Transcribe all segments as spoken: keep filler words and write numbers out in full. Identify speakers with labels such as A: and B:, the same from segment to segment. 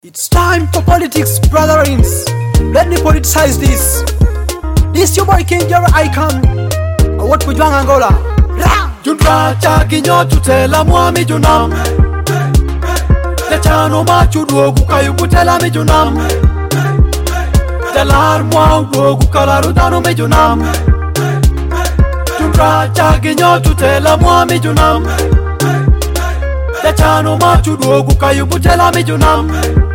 A: It's time for politics, brotherings. Let me politicize this. This your boy King, your icon. I want to join Angola.
B: Junra chaginyo tutela mwami junam. Techano machu duogu kayubutela mi junam. Telar mwa duogu kalarudano mi junam. Junra chaginyo tutela mwami junam. Techano machu duogu kayubutela mi junam.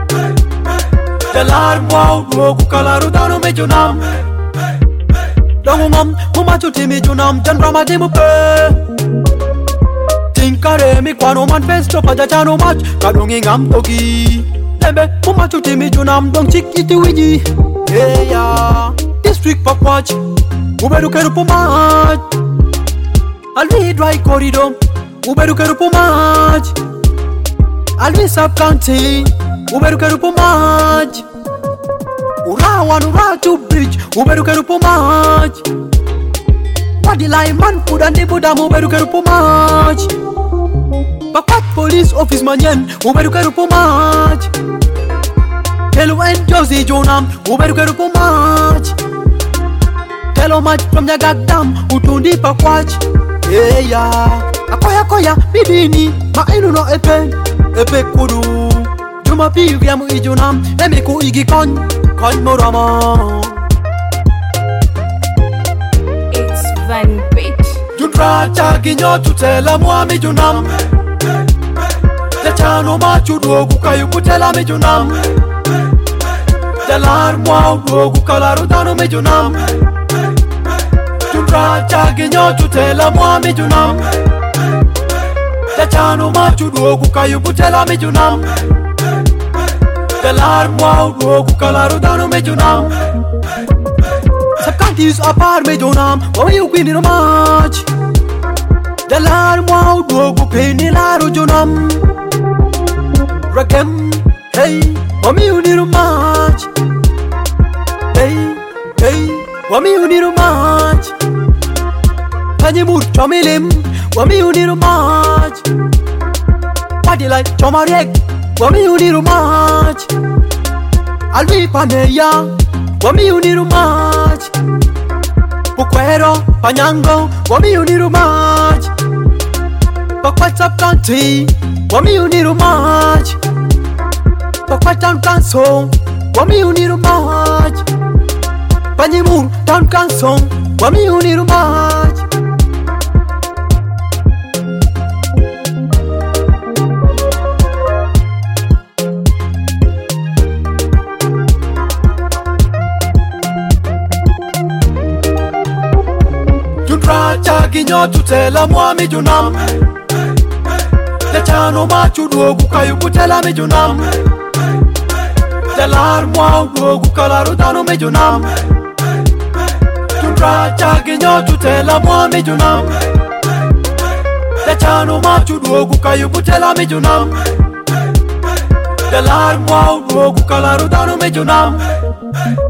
B: Telar mwa duogu kalarudano mi junam. Dongum mumachu timi junam janra madimu pe. Tinkare mi kwano manifesto pa jachano mach kadongi ngam toki. Lembe mumachu timi junam dong chikiti wiji. Yeah yeah. District pakwach uberu keru pomach. Alvi dry corridor uberu keru pomach. Alvi sub county uberu keru pomach. Urawan uratu bridge uberu keru pomach. Wadi lai man pudan di budam uberu keru pomach. Bakwat police office manyen uberu keru pomach. Telo and Josie Jonam uberu keru pomach. Telo match from the gagdam utundi pakwach. Yeah yeah. Akoya koya bidini ma inu no epe epe kudu. Juma pi viamu ijonam emiku igi kon kon morama.
C: It's Van Beat.
B: Junra chaginyo tutela mwami junam. Techano machu duogu kayubutela mi junam. Telar mwa duogu kalarudano mi junam. Junra chaginyo tutela mwami junam. Techano machu duogu kayubutela mi junam. Telar mwa duogu kalarudano mi junam. Subcounties apart me jonam, why you queen in match? The lar mwa duogu penny laru jonam. Rakem, hey, wami you need a match? Hey, hey, wami you need a match? Panyimur chomilim, wami you need a match? Party like chomarek, wami you need a match? Alvi paneya, wami you need a match? Pukwero, Panyango, wami you need a match? Pakwat sub country, wami you need a match? Pakwat town council, wami you need a match? Panyimur town council, wami you need a match? Junra chaginyo tutela mwami junam. Techano machu duogu kayubutela mi junam. Telar mwa duogu kalarudano mi junam. Junra chaginyo tutela mwami junam. Techano machu duogu kayubutela mi junam. Telar mwa duogu kalarudano mi junam.